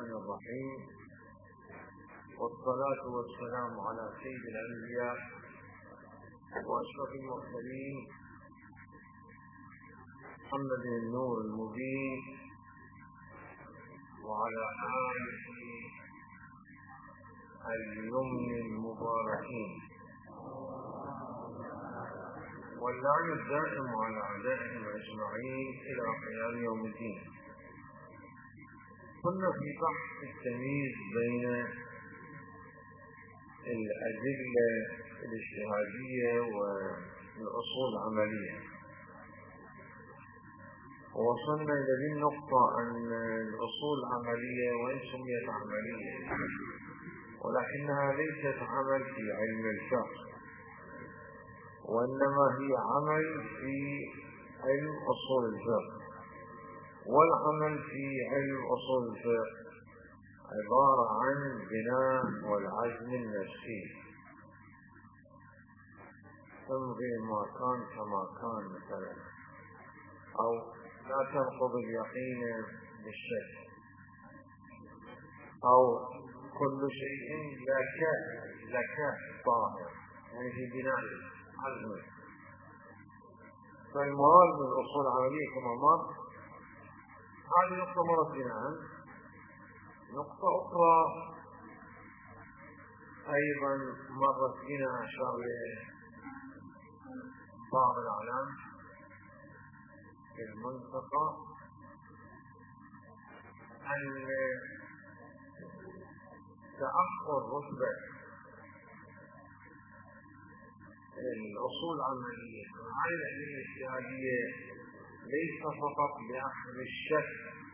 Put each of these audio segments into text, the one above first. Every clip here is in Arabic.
الرحمن الرحيم، والصلاة والسلام على سيد الأنبياء وأشرف المرسلين محمد النور المبين وعلى آله اليمن المباركين، واللعن الدائم على أعدائهم أجمعين إلى قيام يوم الدين. كنا في بحث التمييز بين الأدلة الاجتهادية والأصول العملية، ووصلنا إلى هذه النقطة أن الأصول العملية وإن سميت عملية ولكنها ليست عمل في علم الفقه، وإنما هي عمل في علم أصول الفقه. والعمل في علم أصول الفقه عبارة عن البناء والعزم النفسي، تمضي ما كان كما كان مثلا، أو لا تنقض اليقين بالشك، أو كل شيء لك طاهر، يعني في بناء عزم. فالمراد من الأصول العملية كما مر، هذه نقطة مرت بنا. نقطة أخرى أيضا مرت بنا أشار بعض الأعلام في المنطقة، أن تأخر رتبة الأصول العملية عن العلم الاجتهادية ليس فقط لأخذ الشك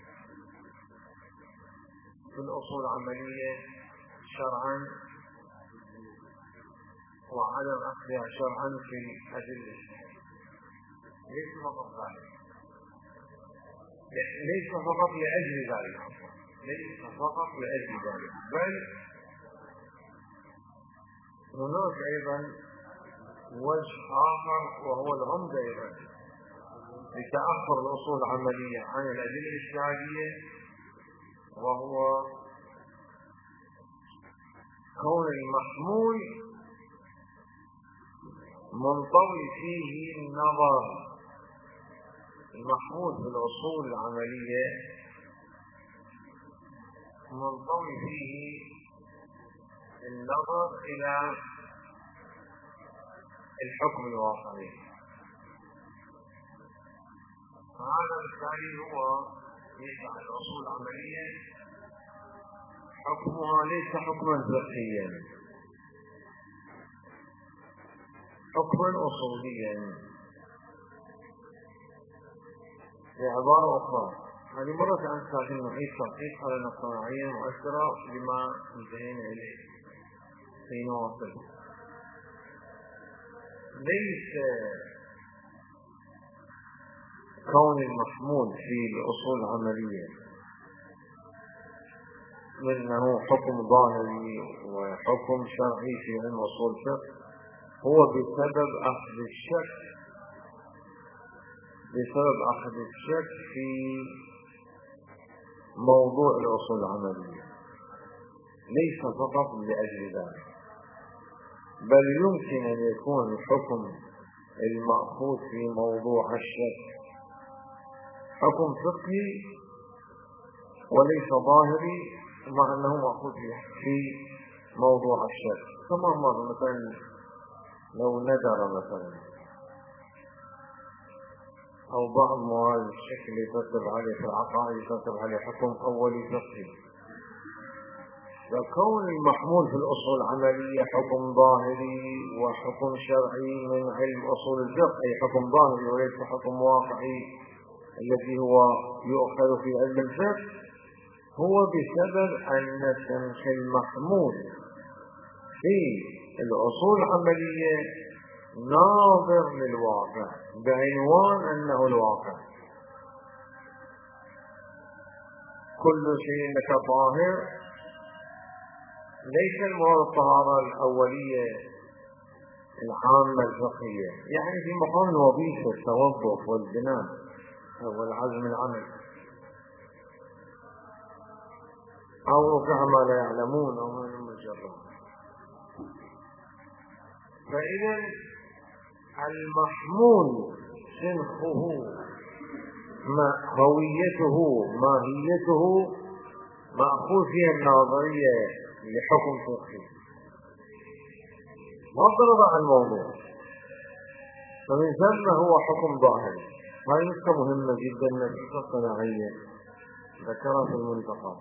في الأصول العملية شرعا وعدم أخذها شرعا في أدلة، ليس فقط ذلك، ليس فقط لأجل ذلك، بل هناك أيضا وجه آخر، وهو العمدة أيضا لتأخر الأصول العملية عن الأدلة الاجتهادية، وهو كون المحمول منطوي فيه النظر. المحمول في الأصول العملية منطوي فيه النظر إلى الحكم الواقعي. هذا بالتالي هو يجعل الأصول العملية حكمها ليس حكما فقهيا، حكما أصوليا. بعبارة أخرى، هذه مرة عن ساكن نحيط تحقيق على نقطة معينة مؤثرة لما انتهينا إليه في نواصل. ليس كون المحمول في الأصول العملية منه حكم ظاهري وحكم شرعي في علم أصول الفقه هو بسبب أخذ الشك في موضوع الأصول العملية، ليس فقط لأجل ذلك، بل يمكن أن يكون الحكم المأخوذ في موضوع الشك حكم فقهي وليس ظاهري، مع أنه مأخوذ في موضوع الشك. كما مر مثلا لو ندر مثلا، أو بعض مواد الشك اللي يترتب عليه في العقائد يترتب عليه حكم أولي فقهي. فكون المحمول في الأصول العملية حكم ظاهري وحكم شرعي من علم أصول الفقه، أي حكم ظاهري وليس حكم واقعي الذي هو يؤخذ في علم الفقه، هو بسبب أن سمح المحمول في الأصول العملية ناظر للواقع بعنوان أنه الواقع. كل شيء لك طاهر، ليس المراد الطهارة الأولية العامة الفقهية، يعني في مقام الوظيفة التوظف والبناء والعزم العمل، أو رفع ما لا يعلمون أو ما المجرد. فإذا المحمول سنخه هويته ماهيته مأخوذ فيها النظرية لحكم فقهي، ما ضرب عن الموضوع، فمن ثم هو حكم ظاهري. هذه نقطة مهمة جدا، نقطة صناعية ذكرها في المنتقى.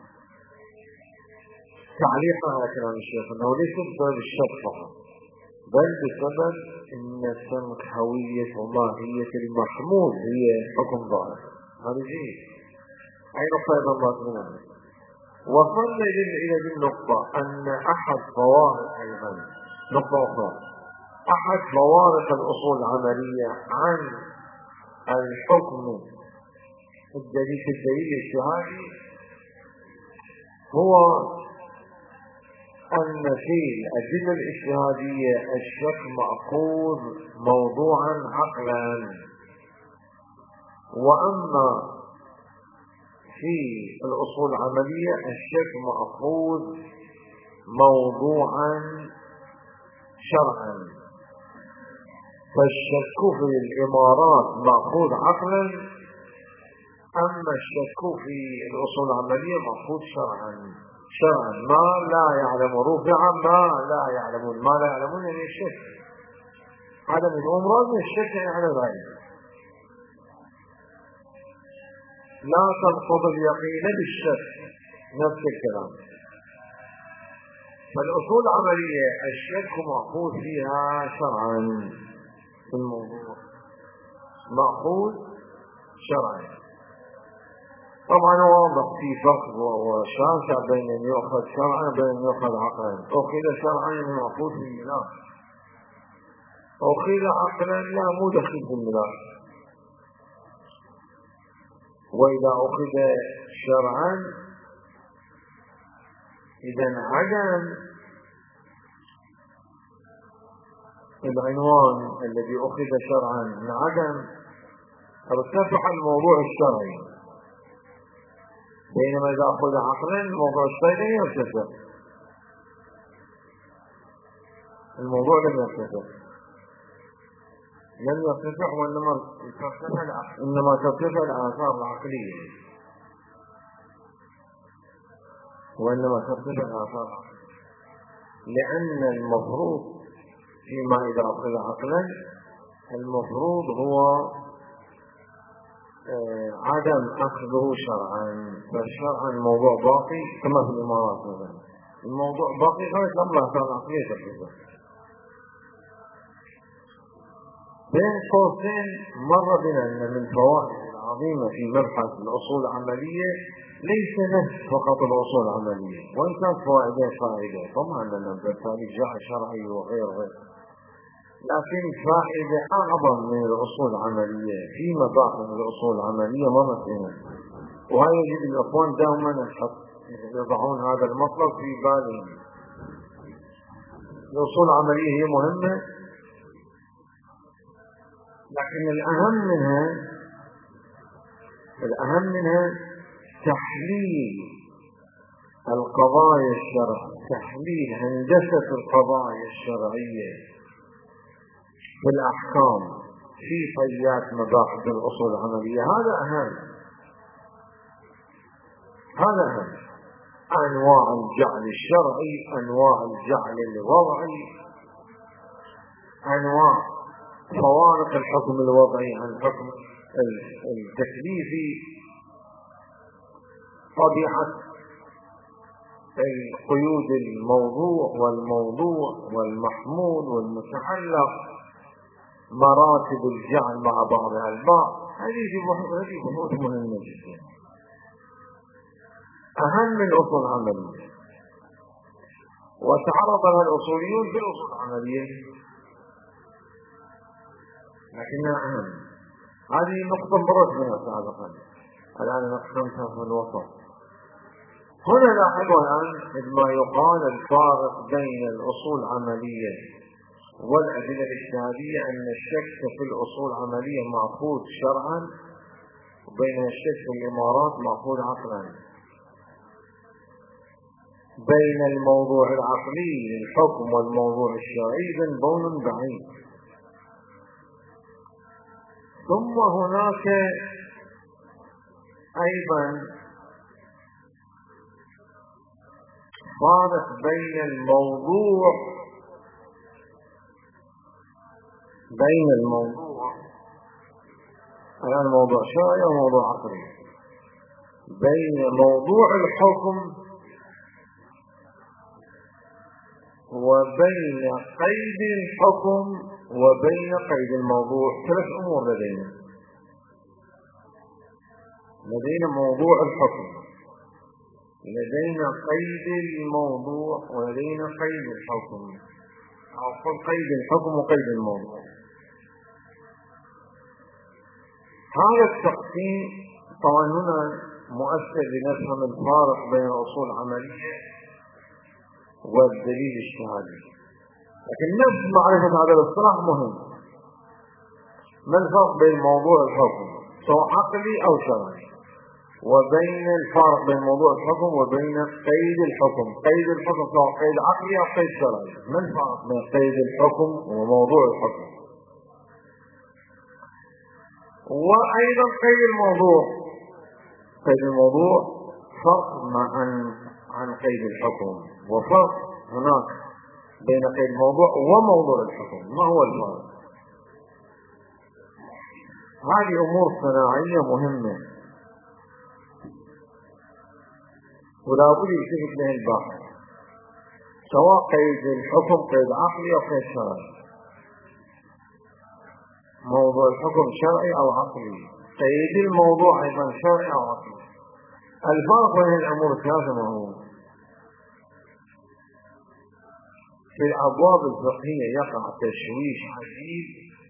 تعليق على كلام الشيخ أنه ليس بسبب الشك فقط، بل بسبب أن سمك هوية وماهية المحمول هي حكم ظاهر. هذا جيد. أي نقطة أيضا باطنة. وصلنا إلى هذه النقطة أن أحد فوارق أيضا، نقطة أخرى، أحد فوارق الأصول العملية عن الحكم الدليل الاجتهادي هو أن في الأدلة الاجتهادية الشك مأخوذ موضوعا عقلا، وأما في الأصول العملية الشك مأخوذ موضوعا شرعا. فالشك في الإمارات مأخوذ عقلا، أما الشك في الأصول العملية مأخوذ شرعا. شرعا ما لا يعلم، رفعا ما لا يعلمون. ما لا يعلمون يعني الشك، عدم الأمراض من الشك يعني على ذلك. لا تنقض اليقين بالشك، نفس الكلام. فالأصول العملية الشك مأخوذ فيها شرعا، في الموضوع مأخوذ شرعا. طبعا واضح في فرق وشاسع بين أن يؤخذ شرعا وبين أن يؤخذ عقلا. أخذ شرعا مأخوذ في الميلاد، أخذ عقلا لا مو دخل في الميلاد. وإذا أخذ شرعا إذا عدم العنوان الذي أخذ شرعا من عدم ارتفع الموضوع الشرعي، بينما إذا أخذ عقلا الموضوع الشرعي يرتفع. الموضوع لم يرتفع، لم يرتفع، وإنما ترتفع الآثار العقلية، وإنما ترتفع الآثار العقلية. لأن المفروض فيما إذا أخذ عقلا المفروض هو عدم أخذه شرعا. فالشرعا الموضوع باقي كما في الإمارات مثلا، الموضوع باقي خلص لما الآثار العقلية ترتفع. بين قوسين مر بنا أن من الفوائد العظيمة في مبحث الأصول العملية ليس نفس فقط الأصول العملية، وإن كانت فوائدها فائدة طبعا لأن بالتالي جاء شرعي وغير لكن فائدة أعظم من الأصول العملية في مباحث الأصول العملية مرت بنا. وهذا يجب الأخوان دائما يضعون هذا المطلب في بالهم. الأصول العملية هي مهمة، لكن الأهم منها تحليل القضايا الشرعية، تحليل هندسة القضايا الشرعية في الأحكام في طيات مباحث الأصول العملية. هذا أهم. أنواع الجعل الشرعي، أنواع الجعل الوضعي، أنواع فوارق الحكم الوضعي عن الحكم التكليفي، طبيعة القيود الموضوع والموضوع والمحمول والمتعلق، مراتب الجعل مع بعضها البعض. هذه بحوث مهمة جدا، أهم من الأصول العملية، وتعرض لها الأصوليون في الأصول العملية لكنها أهم. هذه نقطة مرت بنا سابقا، الآن نقسمتها في الوسط. هنا لاحظوا الآن ما يقال الفارق بين الأصول العملية والأدلة الاجتهادية، أن الشك في الأصول العملية مأخوذ شرعا، وبين الشك في الإمارات مأخوذ عقلا. بين الموضوع العقلي للحكم والموضوع الشرعي بون بعيد. ثم هناك أيضا فارق بين الموضوع الآن موضوع شرعي وموضوع عقلي، بين موضوع الحكم وبين قيد الحكم وبين قيد الموضوع. ثلاث أمور لدينا موضوع الحكم، لدينا قيد الموضوع، ولدينا قيد الحكم، أو قيد الحكم وقيد الموضوع. هذا التقسيم طبعا هنا مؤثر لنفهم الفارق بين الأصول العملية والدليل الشهادي، لكن نفس معرفة هذا الاصطلاح مهم. ما الفرق بين موضوع الحكم سواء عقلي أو شرعي، وبين الفارق بين موضوع الحكم وبين قيد الحكم؟ قيد الحكم سواء قيد عقلي أو قيد شرعي. ما الفارق بين قيد الحكم وموضوع الحكم؟ وأيضا قيد الموضوع. قيد الموضوع فرق عن قيد الحكم، وفرق هناك بين قيد الموضوع وموضوع الحكم. ما هو الفرق؟ هذه أمور صناعية مهمة ولا بد يلتفت لها الباحث، سواء قيد الحكم قيد عقلي أو قيد شرعي، موضوع الحكم شرعي أو عقلي، قيد الموضوع أيضا شرعي أو عقلي. الفرق بين الأمور الثلاثة ما هو؟ في الأبواب الفقهية يقع تشويش عجيب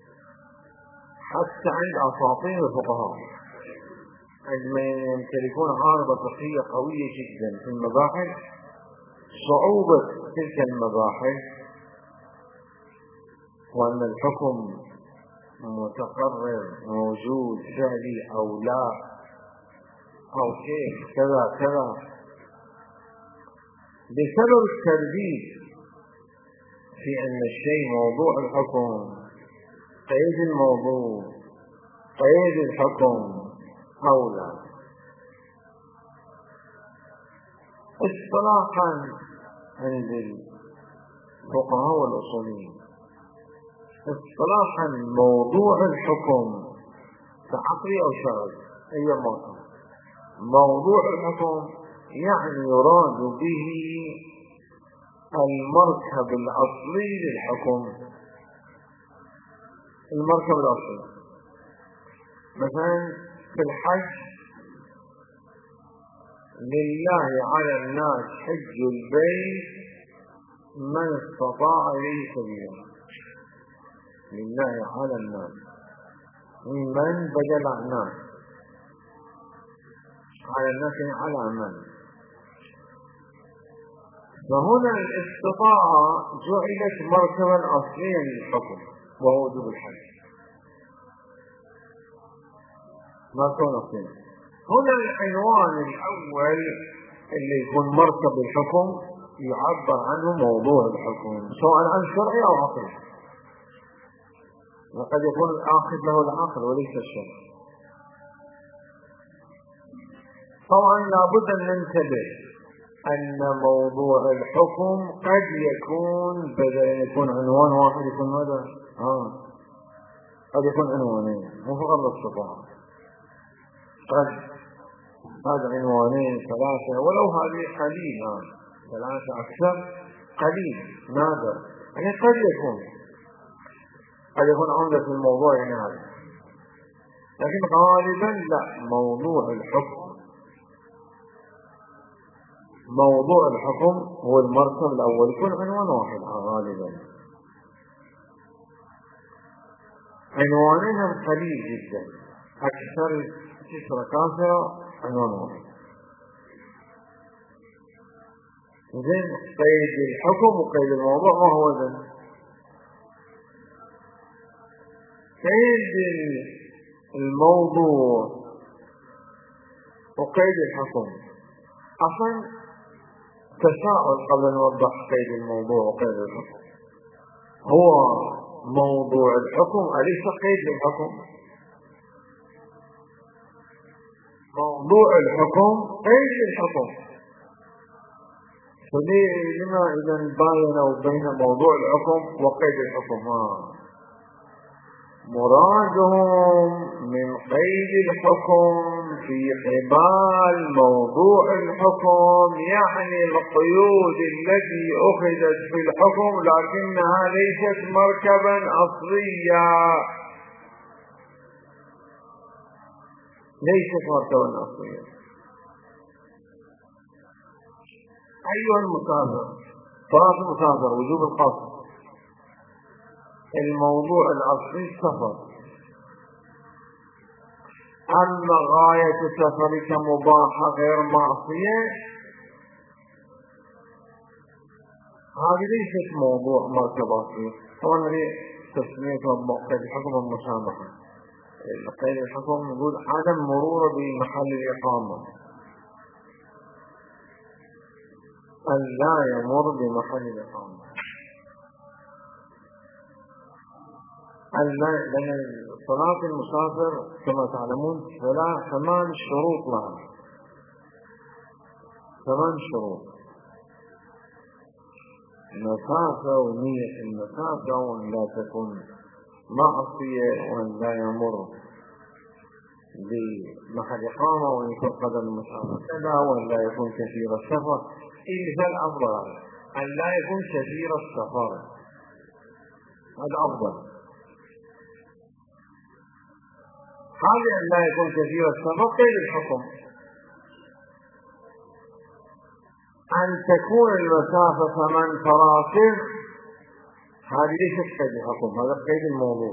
حتى عند أساطين الفقهاء عندما يمتلكون عارضة فقهية قوية جدا في المباحث. صعوبة تلك المباحث وأن الحكم متقرر موجود فعلي أو لا أو كيف كذا كذا، بسبب الترديد في أن الشيء موضوع الحكم قيد الموضوع قيد الحكم أو لا. اصطلاحا عند الفقهاء والأصوليين، اصطلاحا موضوع الحكم كعقلي أو شرعي أي موضوع. موضوع الحكم يعني يراد به المركب الأصلي للحكم. المركب الأصلي مثلا في الحج لله على الناس حج البيت من استطاع إليه سبيلا. لله على الناس، من بدل الناس، على الناس على من. فهنا الاستطاعة جعلت مركبا أصليا للحكم وهو وجوب الحج. مركب أصلي. هنا العنوان الأول اللي يكون مركب الحكم يعبر عنه موضوع الحكم سواء عن شرعي أو عقلي، وقد يكون الآخذ له العقل وليس الشرع. طبعا لابد أن ننتبه أن موضوع الحكم قد يكون بدل أن يكون عنوان واحد يكون ماذا؟ قد يكون عنوانين مو فقط الاستطاعة، قد هذا عنوانين ثلاثة، ولو هذه قليلة، ثلاثة أكثر قليل نادر، يعني قد يكون عمدة في الموضوع يعني هذا، لكن غالبا لا. موضوع الحكم هو المركب الأول يكون عنوان واحد غالبا. عنوانهم قليل جدا، أكثر كثرة كافرة عنوان واحد. زين قيد الحكم وقيد الموضوع ما هو ذا؟ قيد الموضوع وقيد الحكم أصلا تساؤل قبل أن نوضح قيد الموضوع وقيد الحكم. هو موضوع الحكم أليس قيد للحكم؟ موضوع الحكم قيد للحكم. فلما إذا باينوا بين موضوع الحكم وقيد الحكم؟ مرادهم من قيد الحكم في قبال موضوع الحكم يعني القيود التي أخذت في الحكم لكنها ليست مركبا أصليا، ليست مركبا أصليا. أيها المسافر، صلاة المسافر وجوب القصر، الموضوع الأصلي السفر، أما غاية سفرك مباحة غير معصية هذه ليست موضوع مركب أصلي. طبعا هذه تسمية قيد الحكم المسامحة. قيد الحكم نقول عدم مرور بمحل الإقامة، أن لا يمر بمحل الإقامة، لأن صلاة المسافر كما تعلمون 8 شروط لها، 8 شروط: مسافة ونية المسافة، وأن لا تكون معصية، وأن لا يمر بمحل إقامة، وأن يكون قدم المسافر كذا، وأن لا يكون كثير السفر. مثال أفضل أن لا يكون كثير السفر، هذا أفضل. هذا أن لا يكون كثير السفر قيد الحكم. أن تكون المسافة 8 فراسخ هذه ليست قيد الحكم، هذا قيد الموضوع.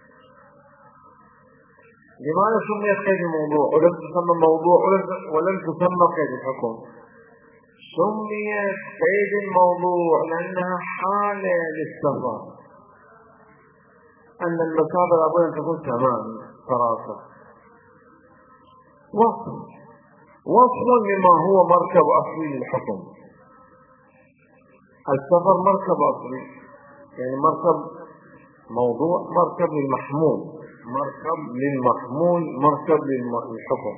لماذا سميت قيد الموضوع ولم تسمى موضوع ولم تسمى قيد الحكم؟ سميت قيد الموضوع لأنها حالة للسفر، أن المسافة لابد أن تكون 8 فراسخ. وصف لما هو مركب أصلي للحكم. السفر مركب أصلي، يعني مركب موضوع، مركب للمحمول، مركب للمحمول، مركب للحكم.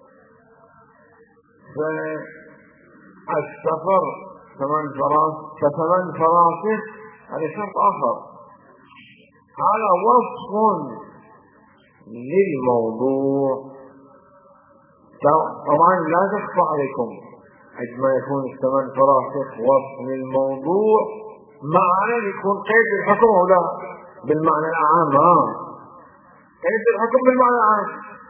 فالسفر 8 فراسخ هذا شرط آخر، هذا وصف للموضوع. طبعا لا تخفى عليكم عندما يكون 8 فراسخ وصف للموضوع معنى يكون قيد الحكم ولا بالمعنى العام. قيد الحكم بالمعنى العام،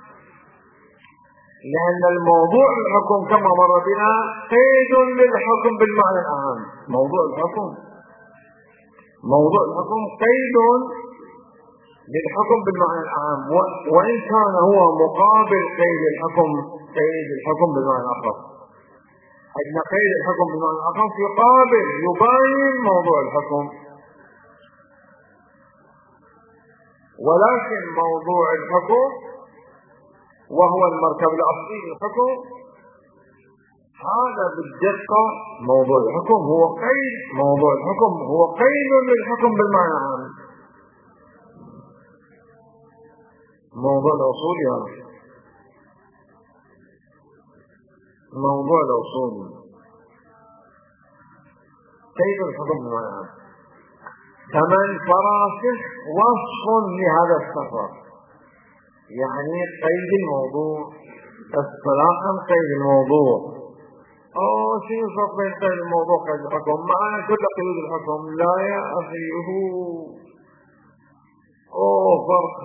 لأن الموضوع الحكم كما مر بنا قيد للحكم بالمعنى العام. موضوع الحكم قيد للحكم بالمعنى العام، وإن كان هو مقابل قيد الحكم بالمعنى الأخص. أن قيد الحكم بالمعنى الأخص يقابل يبين موضوع الحكم، ولكن موضوع الحكم وهو المركب الأصلي للحكم هذا بالدقة موضوع الحكم هو قيد للحكم بالمعنى العام. موضوع الأصولي قيد الحكم بالمعنى العام. 8 فراسخ وصف لهذا السفر، يعني قيد الموضوع. اصطلاحا قيد الموضوع شيء يفرق بين قيد الموضوع وقيد الحكم؟ معنا كل قيود الحكم. لا يا أخي، فرق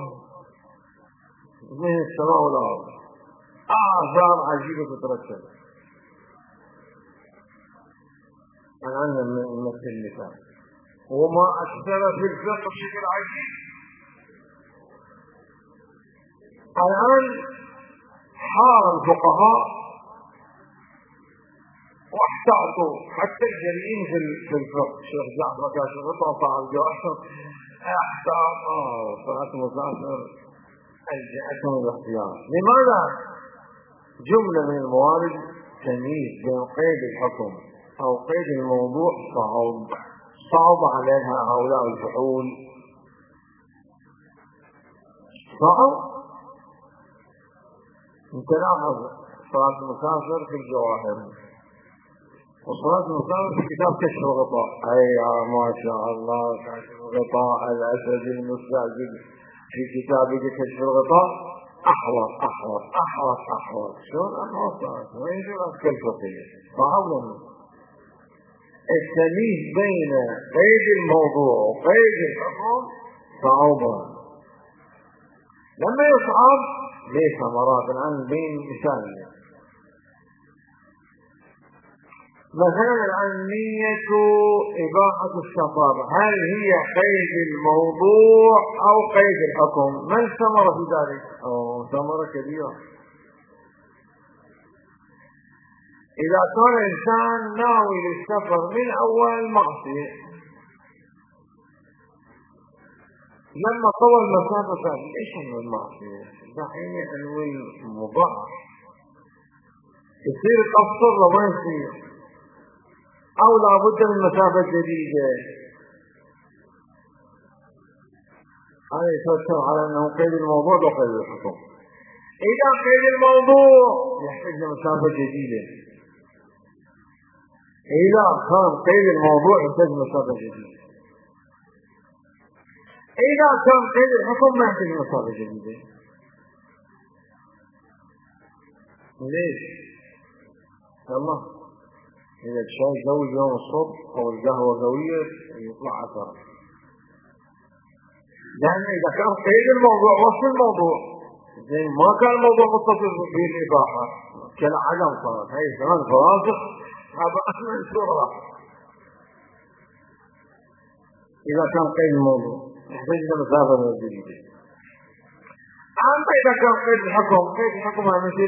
من السماء والأرض، آثار عجيبة تترتب. أنا نمثل المثال وما أكثر في الفقه بشكل عجيب. الآن حار الفقهاء واحتاطوا حتى الجليين في الفقه، الشيخ جعفر كاشف وطاطا الجواهر احتاط صلاة المسافر ألجأتهم الاختيار. لماذا؟ جملة من الموارد تمييز بين قيد الحكم أو قيد الموضوع صعب عليها هؤلاء الفحول، صعب. انت لاحظ صلاة المسافر في الجواهر، وصلاة المسافر في كتاب كشف الغطاء. أي ما شاء الله، كشف الغطاء الأسد المستعجل في كتاب كشف الغطاء أحوط أحوط أحوط أحوط. شلون أحوط؟ وين جرأت كالفقية؟ صعب. التمييز بين قيد الموضوع وقيد الحكم صعب. لما يصعب ليس ثمرات عن بين مثال، مثلا العنية إباحة السفر، هل هي قيد الموضوع أو قيد الحكم؟ ما الثمرة في ذلك؟ ثمرة كبيرة. إذا كان الإنسان ناوي للسفر من أول معصية، لما طول المسافة قال إيش من المعصية؟ دحين أنوي مضاعف، يصير تقصر وما يصير، أو لابد من مسافة جديدة. هذا يفسر على أنه قيد الموضوع وقيد الحكم. إذا قيد الموضوع يحتاج لمسافة جديدة، إذا كان قيد الموضوع يحتاج مسافة جديدة، إذا كان قيد الحكم ما يحتاج مسافة جديدة. ليش؟ الله إذا الشاي قوي يوم الصبح أو القهوة قوية يطلع أثر، لأن إذا كان قيد الموضوع وصف الموضوع زين، ما كان الموضوع متصل بالإباحة كالعدم صارت هاي زمان فراسخ هذا أحسن سورة. إذا كان قيد الموضوع يحتاج مسافة جديدة. أما إذا كان قيد الحكم، قيد الحكم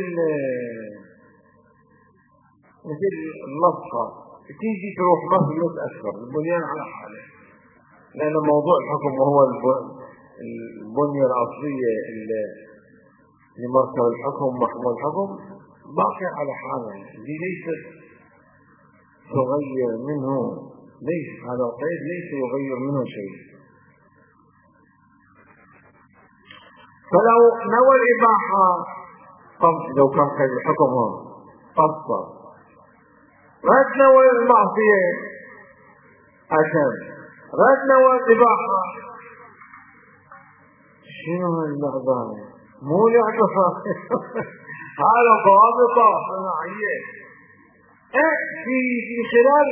مثل النصها تيجي تروح مصر أكثر البنيان على حاله، لأن موضوع الحكم وهو البنية الأصلية لمركب الحكم محمول الحكم باقي على حاله، دي ليست تغير منه، ليس هذا القيد ليس يغير منه شيء. فلو نوى الإباحة لو كان قيد الحكم قصر، رد نوى المعصية أشم، رد نوى الإباحة شنو هاللعبة؟ مو لعبة هذا ضابطة صناعية. في خلال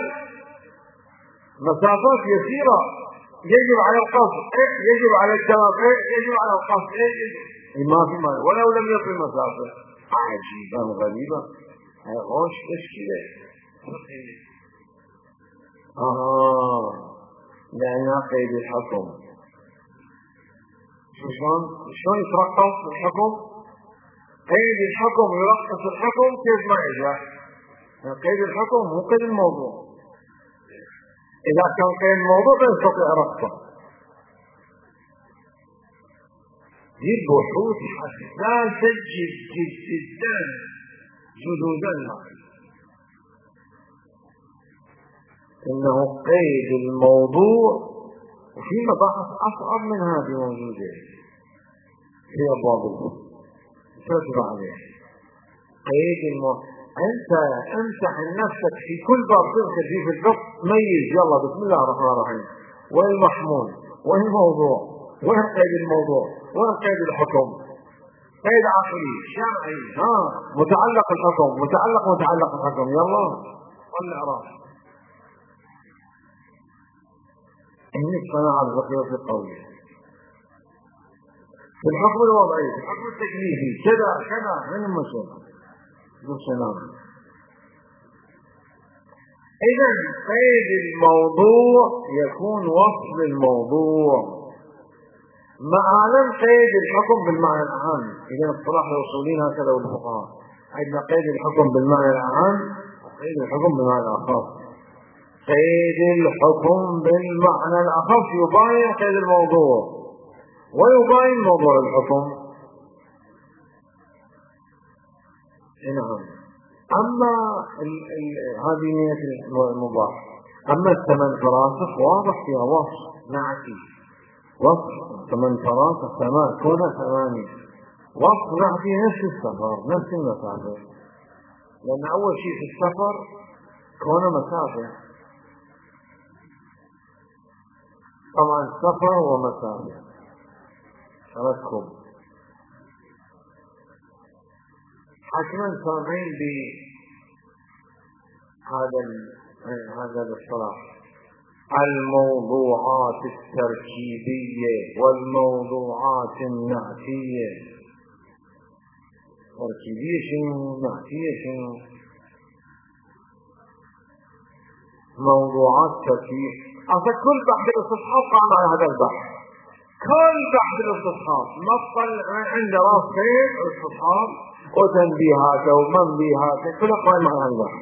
مسافات يسيرة يجب على القصر، يجب على التمام، يجب على القصر، ما في مال ولو لم يصل مسافة. عجيبة وغريبة، هاي غوش تشكيلة. لأنها قيد الحكم. شلون يترقص الحكم؟ قيد الحكم يرقص الحكم كيف ما يجب. قيد الحكم مو قيد الموضوع. إذا كان قيد الموضوع لا يستطيع رقصه. دي بحوث حساسة جدا جدودا معي. إنه قيد الموضوع، وفي مباحث أصعب من هذه موجودة في أبواب الفقه تتبع عليها. قيد الموضوع، أنت امسح نفسك في كل باب تذكر فيه في الفقه، ميز يلا بسم الله الرحمن الرحيم، وين المحمول، وين الموضوع، وين قيد الموضوع، وين قيد الحكم، قيد عقلي شرعي، متعلق الحكم، متعلق الحكم، يلا طلع راسك. إنك صناعة الفقهية القوية في الحكم الوضعي، في الحكم التكليفي، كذا من المسؤول بالسلام. إذا قيد الموضوع يكون وصف الموضوع مع علم قيد الحكم بالمعنى الأعم. إذا اصطلاح الأصوليين هكذا والفقهاء عندنا قيد الحكم بالمعنى الأعم وقيد الحكم بالمعنى الأخص. قيد الحكم بالمعنى الأخص يباين قيد الموضوع ويباين موضوع الحكم. نعم. أما هذه نية المباح. أما الثمن فراسخ واضح فيها وصف نعتي، وصف ثمن فراسخ كون ثمانية، وصف نعتي نفس السفر نفس المسافة، لأن أول شيء في السفر كون مسافة، طبعا سفر ومسافة ركب. حتما سامعين بهذا الاصطلاح الموضوعات التركيبية والموضوعات النعتية. تركيبية شنو؟ نعتية شنو؟ موضوعات تركيب. أصلا كل بحث الاستصحاب قام على هذا البحث، كل بحث الاستصحاب مطل عند راس خير الاستصحاب وتنبيهات ومنبيهات كل قائم على هذا البحث.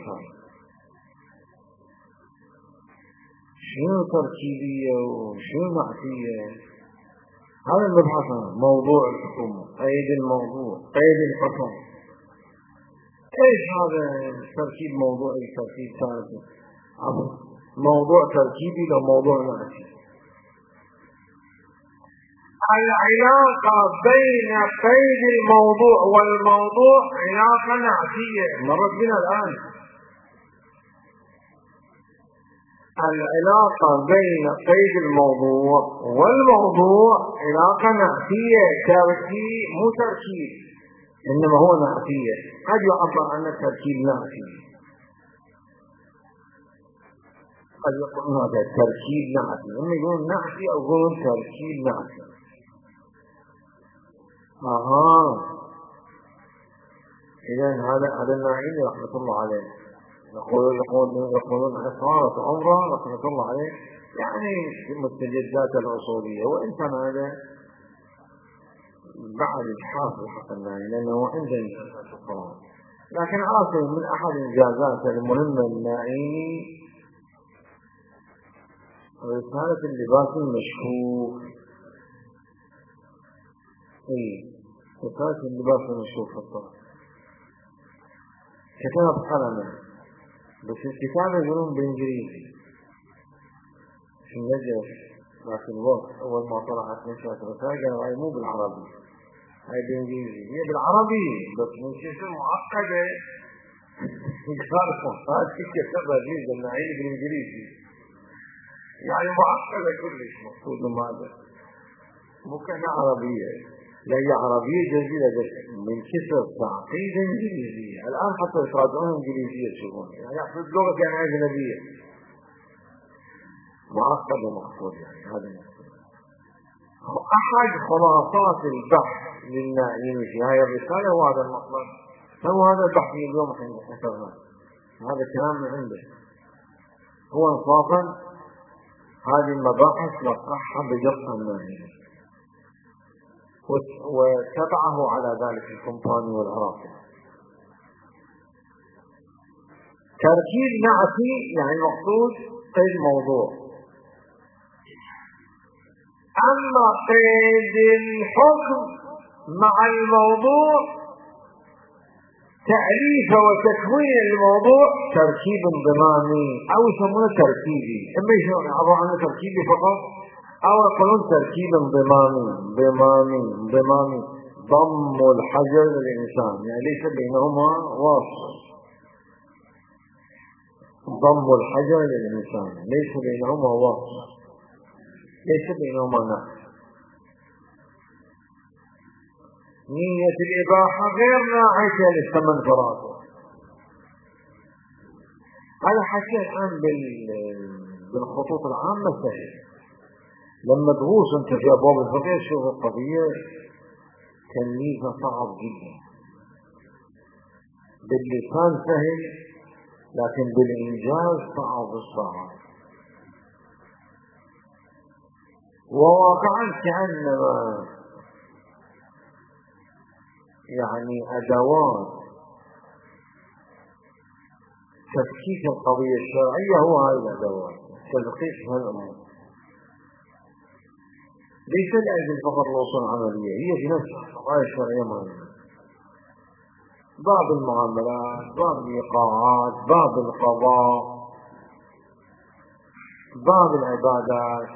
شنو تركيبية وشنو نعتية؟ هذا المبحث موضوع الحكم، قيد الموضوع، قيد الحكم. ايش هذا تركيب موضوعي تركيب ثالث؟ موضوع تركيبي لو موضوع نعتي. العلاقة بين قيد الموضوع والموضوع علاقة نعتية مرت بنا الآن. العلاقة بين قيد الموضوع والموضوع علاقة نعتية، تركيب مو تركيب إنما هو نعتية. قد يعبر عن التركيب نعتي، قد يقول هذا تركيب نعتي، إما يقول نعتي أو يقول تركيب نعتي. إذن هذا الناعمي رحمة الله عليه يقولون عصارة عمره رحمة الله عليه يعني في المستجدات الأصولية، وإن كان هذا بعد الحافظ حق الناعمي لأنه عنده إنجازات القرآن، لكن عاصم من أحد إنجازات المهمة الناعمي رسالة اللباس المشهور. رسالة اللباس المشهور في الطرق كتاب قلمه، بس الكتاب يقولون بالإنجليزي في النجف، لكن الوقت أول ما طلعت نشرة الرسائل قالوا هاي مو بالعربي، هاي بالإنجليزي. هي بالعربي بس من شيء معقدة قالوا هذه كتابها جيدة الناعمي بالإنجليزي، يعني معقدة كلش. مقصود ماذا؟ مو كأنها عربية، لا هي عربية جديدة بس من كسر تعقيد إنجليزية. الآن حتى يتراجعون إنجليزية تشوفون يعني يحفظ لغة يعني أجنبية، معقد ومقصود يعني هذا المقصود. أحد خلاصات البحث للناعمي في هذه الرسالة هو هذا المطلب، هو هذا البحث اليوم حسبنا هذا الكلام من عنده. هو انصافا هذه المباحث لطرحها بدقة الناعمي وتبعه على ذلك القمطاني والعراقي. تركيب نعتي يعني مقصود قيد موضوع. أما قيد الحكم مع الموضوع تأليف وتكوين الموضوع تركيب ضماني أو يسمونه تركيبي، إما يعبر عنه تركيبي فقط أو يقولون تركيب ضماني ضم الحجر للإنسان، يعني ليس بينهما واسطة. ضم الحجر للإنسان ليس بينهما واسطة، ليس بينهما نقص. نية الإباحة غير ناعية للثمن فراغه. هذا حكي الآن بالخطوط العامة سهل، لما تغوص انت في ابواب الفقه تشوف القضيه تمييزها صعب جدا. باللسان سهل لكن بالانجاز صعب الصعب. وواقعا كانما يعني ادوات تفكيك القضيه الشرعيه هو هذه الادوات تدقيق هالامور، ليس لأجل فقط الوصول العملية، هي في نفسها القضايا الشرعية مهمة. باب المعاملات، باب الإيقاعات، باب القضاء، باب العبادات.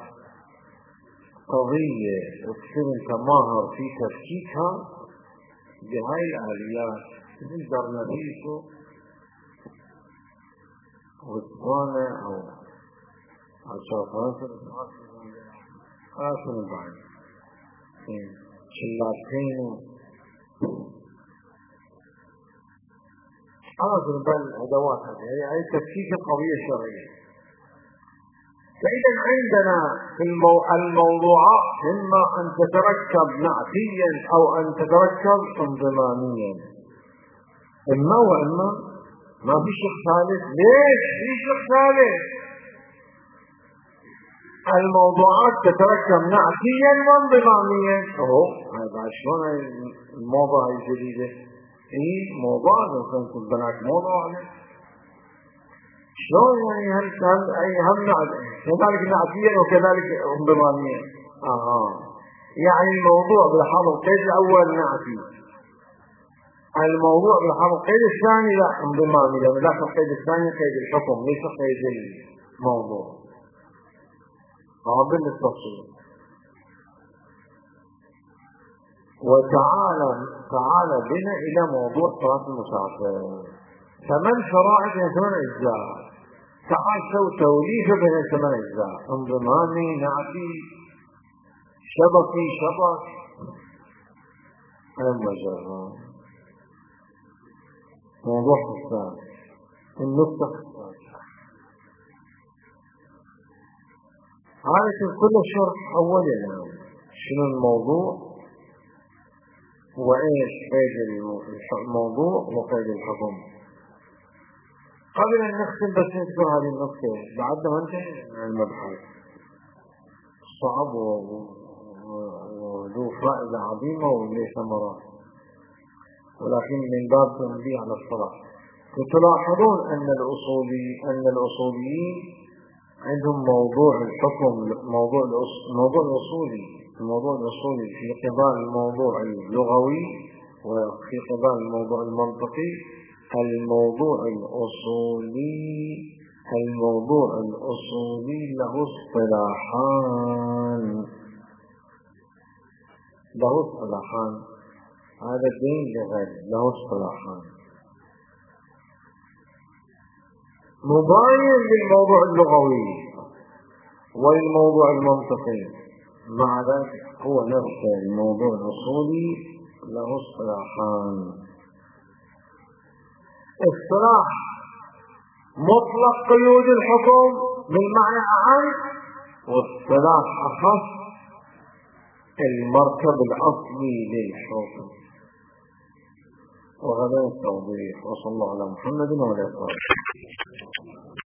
قضية وتصير انت ماهر في تفكيكها بهاي الآليات نقدر نبيته وإخوانه أو عشرة خاصة بعد شلاتين هذا بل أدوات هذه تفكيك القضية الشرعية. فإذا عندنا في الموضوعات إما أن تتركب نعتيا أو أن تتركب انضماميا، إما وإما، ما في شيء ثالث. ليش في شيء ثالث؟ الموضوعات تتركب نعتيا وانضماميا. هذا شلون الموضوع الجديدة؟ إيه موضوع مثلا كل بنات موضوع شلون يعني هم كذلك نعتيا وكذلك انضماميا. يعني الموضوع بالحرف القيد الأول نعتي، الموضوع بالحرف القيد الثاني لا انضمامي، لأن لا القيد الثاني قيد الحكم ليس قيد الموضوع. قابل للتفصيل. تعال بنا إلى موضوع صلاة المسافر. 8 شرائط من 8 أجزاء. تعال سوي توليفة بين 8 أجزاء، انضمامي نعتي شبكي شبك المجرد. موضوع الثاني النقطة الثانية هذا كل شرح أولا شنو الموضوع وإيش قيد الموضوع وقيد الحكم. قبل أن نختم بس نذكر هذه النقطة بعد ما انتهي المبحث صعب وذو فائدة عظيمة وله ثمرات، ولكن من باب تنبيه على الصلاة. تلاحظون أن الأصوليين عندهم موضوع الحكم، الموضوع الأصولي في قبال الموضوع اللغوي وفي قبال الموضوع المنطقي. الموضوع الأصولي له اصطلاحان. هذا الدين له اصطلاحان مباين للموضوع اللغوي والموضوع المنطقي، مع ذلك هو نفس الموضوع الأصولي له اصطلاحان. اصطلاح مطلق قيود الحكم بالمعنى أعم، واصطلاح أخص المركب الأصلي للحكم. وهذا التوضيح. وصلى الله على محمد وعلى آله.